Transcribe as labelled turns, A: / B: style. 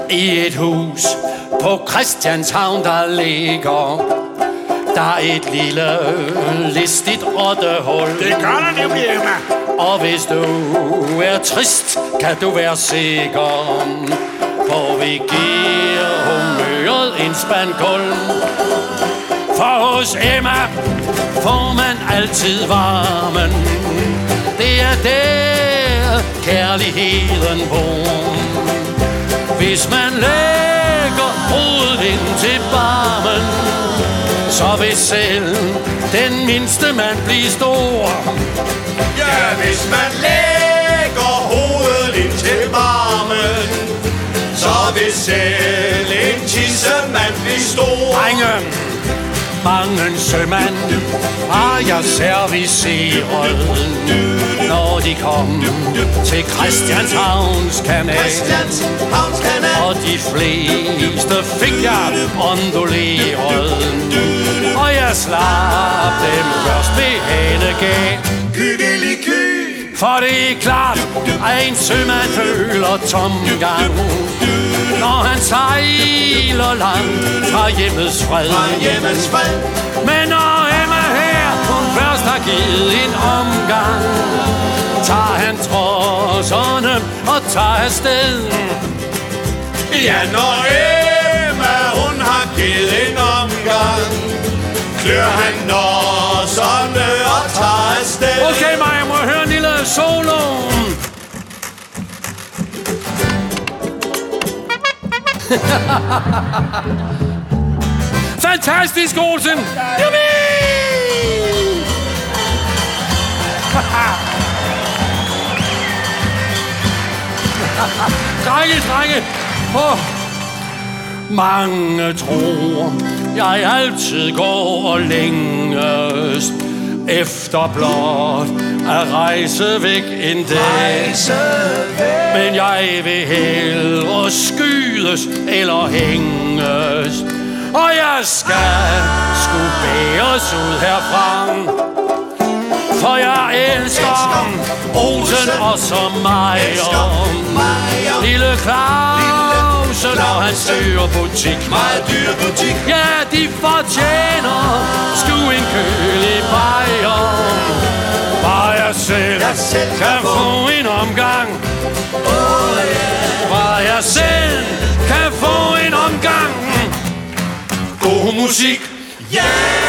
A: I et hus på Christianshavn, der ligger der et lille listigt rottehul.
B: Det gør der nemlig, Emma.
A: Og hvis du er trist, kan du være sikker på, vi giver humøret en spand kul. For hos Emma får man altid varmen. Det er der kærligheden bor. Hvis man lægger hovedet ind til barmen, så vil selv den mindste mand blive stor.
B: Ja, hvis man lægger hovedet ind til barmen, så vil selv en tissemand blive stor.
A: Drenge, mange sømand har jeg serviceret, når de kom til Christianshavns kanal. Og de fleste fik jeg onduleret, og jeg slap dem først ved hanegab. For det er klart, at en sømand føler tomgang, når han sejler langt fra hjemmets fred. Men når Emma her kun først har givet en omgang, tager han trodserne og tager afsted.
B: Ja, når Emma hun har givet en omgang, klør han nosserne og tager afsted.
A: Okay, Maja, må jeg høre en lille solo? Fantastisk, Olsen! Jubi! Drenge! Mange tror, jeg altid går og længes efter blot at rejse væk en dag. Men jeg vil hellere skydes eller hænges, og jeg skal sgu bæres ud herfra. For jeg elsker Olsen og så Meyer. Lille Claus, når han styrer butik.
B: Meget dyr butik.
A: Ja, de fortjener sgu en kølig bajer. Bare jeg selv kan få en omgang. Bare jeg selv kan få en omgang.
B: God musik. Ja!